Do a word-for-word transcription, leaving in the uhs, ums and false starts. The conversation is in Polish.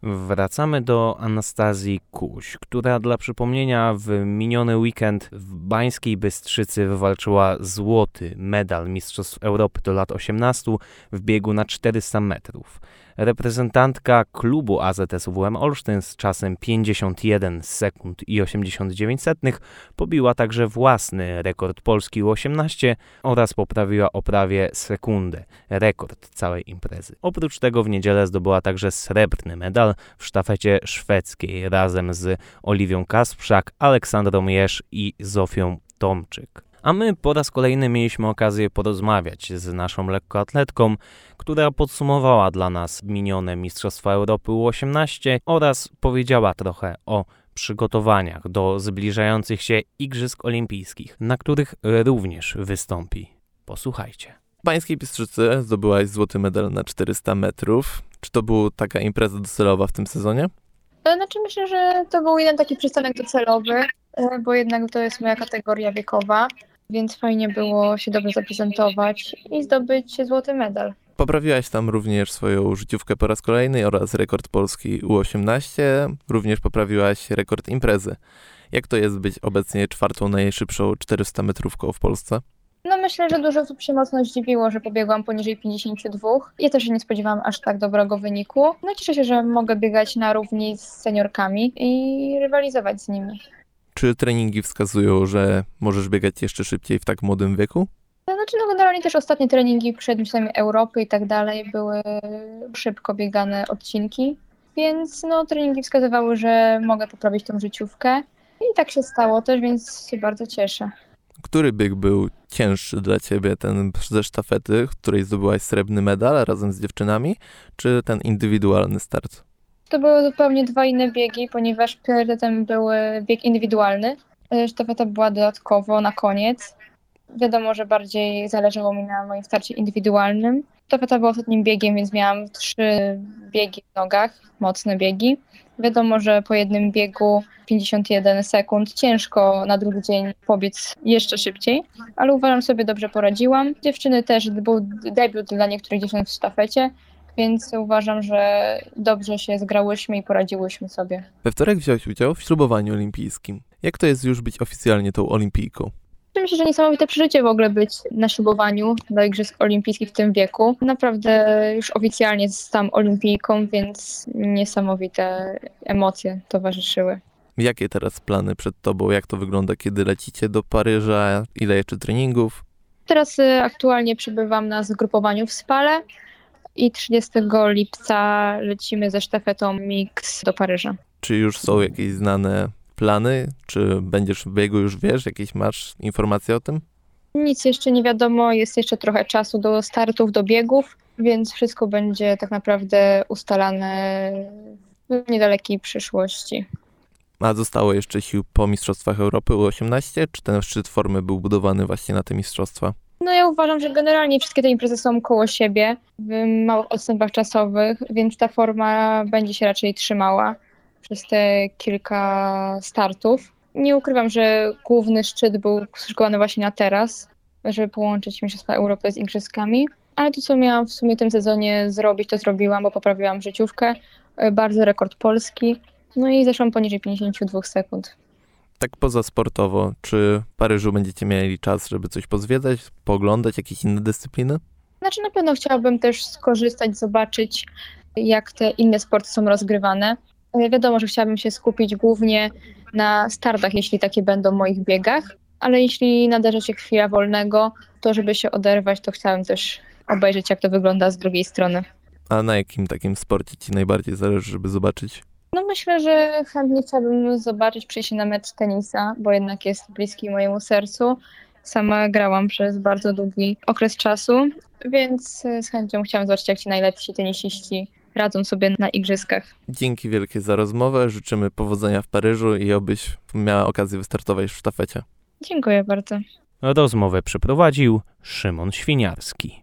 Wracamy do Anastazji Kuś, która dla przypomnienia w miniony weekend w Bańskiej Bystrzycy wywalczyła złoty medal Mistrzostw Europy do lat osiemnastu w biegu na czterysta metrów. Reprezentantka klubu A Z S W M Olsztyn z czasem pięćdziesiąt jeden sekund i osiemdziesiąt dziewięć setnych pobiła także własny rekord Polski U osiemnaście oraz poprawiła o prawie sekundę rekord całej imprezy. Oprócz tego w niedzielę zdobyła także srebrny medal w sztafecie szwedzkiej razem z Oliwią Kasprzak, Aleksandrą Jesz i Zofią Tomczyk. A my po raz kolejny mieliśmy okazję porozmawiać z naszą lekkoatletką, która podsumowała dla nas minione Mistrzostwa Europy U osiemnaście oraz powiedziała trochę o przygotowaniach do zbliżających się Igrzysk Olimpijskich, na których również wystąpi. Posłuchajcie. W Bańskiej Bystrzycy zdobyłaś złoty medal na czterysta metrów. Czy to była taka impreza docelowa w tym sezonie? Znaczy myślę, że to był jeden taki przystanek docelowy, bo jednak to jest moja kategoria wiekowa, więc fajnie było się dobrze zaprezentować i zdobyć złoty medal. Poprawiłaś tam również swoją życiówkę po raz kolejny oraz rekord Polski U osiemnaście. Również poprawiłaś rekord imprezy. Jak to jest być obecnie czwartą najszybszą czterysta metrówką w Polsce? No myślę, że dużo osób się mocno zdziwiło, że pobiegłam poniżej pięćdziesiąt dwa. Ja też się nie spodziewałam aż tak dobrego wyniku. No cieszę się, że mogę biegać na równi z seniorkami i rywalizować z nimi. Czy treningi wskazują, że możesz biegać jeszcze szybciej w tak młodym wieku? Znaczy no generalnie też ostatnie treningi przed mistrzostwami Europy i tak dalej były szybko biegane odcinki, więc no treningi wskazywały, że mogę poprawić tą życiówkę i tak się stało też, więc się bardzo cieszę. Który bieg był cięższy dla ciebie, ten ze sztafety, w której zdobyłaś srebrny medal razem z dziewczynami, czy ten indywidualny start? To były zupełnie dwa inne biegi, ponieważ priorytetem był bieg indywidualny. Sztafeta była dodatkowo na koniec. Wiadomo, że bardziej zależało mi na moim starcie indywidualnym. Sztafeta była ostatnim biegiem, więc miałam trzy biegi w nogach, mocne biegi. Wiadomo, że po jednym biegu pięćdziesiąt jeden sekund ciężko na drugi dzień pobiec jeszcze szybciej, ale uważam, sobie dobrze poradziłam. Dziewczyny też, był debiut dla niektórych dziewczyn w sztafecie, więc uważam, że dobrze się zgrałyśmy i poradziłyśmy sobie. We wtorek wziąłeś udział w ślubowaniu olimpijskim. Jak to jest już być oficjalnie tą olimpijką? Myślę, że niesamowite przeżycie w ogóle być na ślubowaniu do Igrzysk Olimpijskich w tym wieku. Naprawdę już oficjalnie zostałam olimpijką, więc niesamowite emocje towarzyszyły. Jakie teraz plany przed tobą? Jak to wygląda, kiedy lecicie do Paryża? Ile jeszcze treningów? Teraz aktualnie przebywam na zgrupowaniu w Spale i trzydziestego lipca lecimy ze sztafetą Mix do Paryża. Czy już są jakieś znane plany? Czy będziesz w biegu, już wiesz? Jakieś masz informacje o tym? Nic jeszcze nie wiadomo, jest jeszcze trochę czasu do startów, do biegów, więc wszystko będzie tak naprawdę ustalane w niedalekiej przyszłości. A zostało jeszcze sił po Mistrzostwach Europy U osiemnaście? Czy ten szczyt formy był budowany właśnie na te mistrzostwa? No ja uważam, że generalnie wszystkie te imprezy są koło siebie w małych odstępach czasowych, więc ta forma będzie się raczej trzymała przez te kilka startów. Nie ukrywam, że główny szczyt był szykowany właśnie na teraz, żeby połączyć Mistrzostwa Europy z Igrzyskami, ale to, co miałam w sumie w tym sezonie zrobić, to zrobiłam, bo poprawiłam życiówkę, bardzo rekord Polski, no i zeszłam poniżej pięćdziesiąt dwa sekund. Tak pozasportowo, czy w Paryżu będziecie mieli czas, żeby coś pozwiedzać, pooglądać jakieś inne dyscypliny? Znaczy na pewno chciałabym też skorzystać, zobaczyć, jak te inne sporty są rozgrywane. Wiadomo, że chciałabym się skupić głównie na startach, jeśli takie będą w moich biegach, ale jeśli nadarzy się chwila wolnego, to żeby się oderwać, to chciałabym też obejrzeć, jak to wygląda z drugiej strony. A na jakim takim sporcie ci najbardziej zależy, żeby zobaczyć? No myślę, że chętnie chciałabym zobaczyć, przyjść na mecz tenisa, bo jednak jest bliski mojemu sercu. Sama grałam przez bardzo długi okres czasu, więc z chęcią chciałam zobaczyć, jak ci najlepsi tenisiści radzą sobie na igrzyskach. Dzięki wielkie za rozmowę, życzymy powodzenia w Paryżu i obyś miała okazję wystartować w sztafecie. Dziękuję bardzo. Rozmowę przeprowadził Szymon Świniarski.